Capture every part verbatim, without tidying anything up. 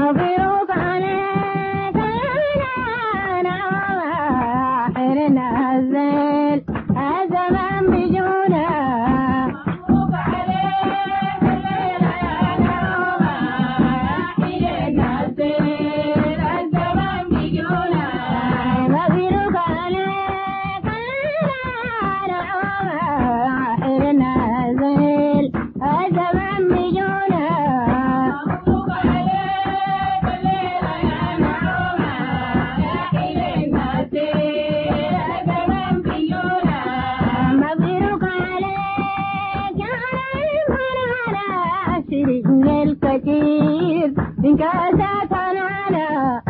مبروك عليك أنا حرنا الزين الزمان بجونا مبروك عليك الليلة يا نوم حرنا الزين الزمان بجونا مبروك عليك أنا حرنا الزين الزمان بجونا مبروك عليك الليلة يا نوم حرنا الزين الزمان بجونا مبروك عليك يا المنانا شرقنا الكثير من كاسات هنانا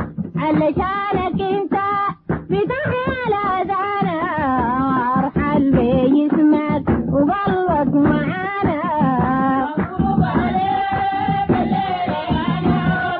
علشانك انت بتحيا الاذانا ارحل بجسمك وقلبك معانا مبروك عليك الليلة يا نوم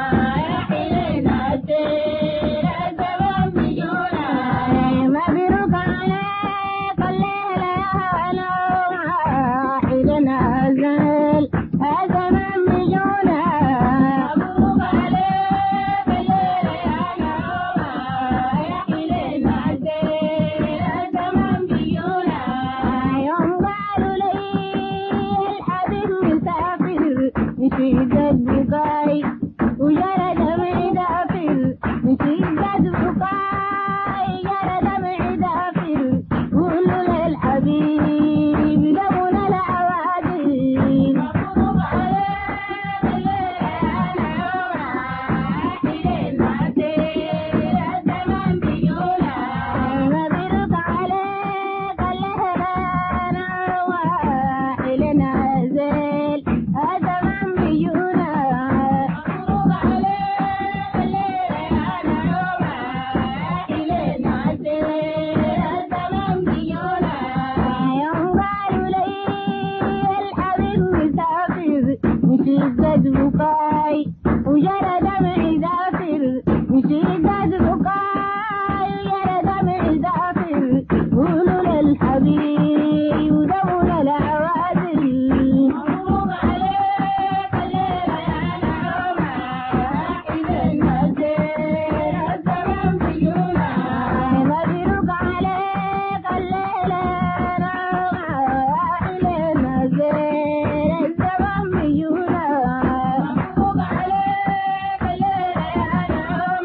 حرنا الزين الزمان بجونا مبروك عليك الليلة يا نوم حرنا الزين الزمان بجونا مبروك عليك الليلة يا نوم حرنا الزين الزمان بجونا يوم قالوا لي الحبيب مسافر نشيد البكاي وجرى دمعي دافر نشيد البكاي جرى دمعي دافر قولوا للحبيب لولا العوادل مبروك عليك الليلة يا نوم حرنا الزين الزمان بجونا مبروك عليك الليلة يا نوم حرنا الزين الزمان بجونا مبروك عليك الليلة يا نوم حرنا الزين الزمان بجونا يوم قالوا لي الحبيب مسافر نشيد البكاي وجرى دمعي دافر نشيد البكاي وجرى دمعي دافر قولوا للحبيب ودولة العوادل مبروك عليك الليلة يا نوم حرنا الزين الزمان بجونا مبروك عليك الليلة يا نوم حرنا الزين الزمان بجونا مبروك عليك الليلة يا نوم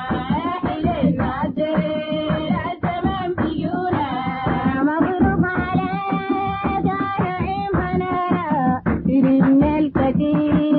حرنا الزين الزمان بجونا مبروك عليك يا نعيم هنانا شربنا الكثير